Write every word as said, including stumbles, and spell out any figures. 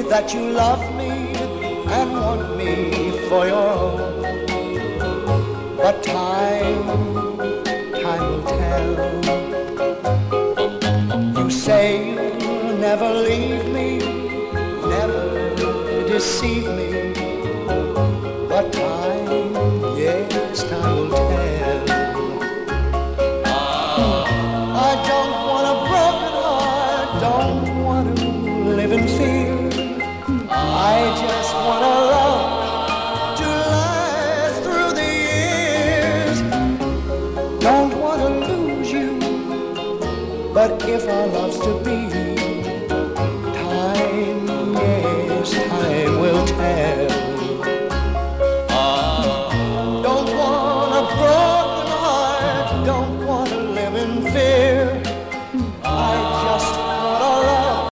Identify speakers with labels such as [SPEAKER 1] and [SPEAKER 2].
[SPEAKER 1] that you love me and want me for your own. But time, time will tell. You say you'll never leave me, never deceive me. But time, yes, time will tell. I don't want a broken heart, don't want to live in fear. I just want a love to last through the years. Don't want to lose you, but if our love's to be,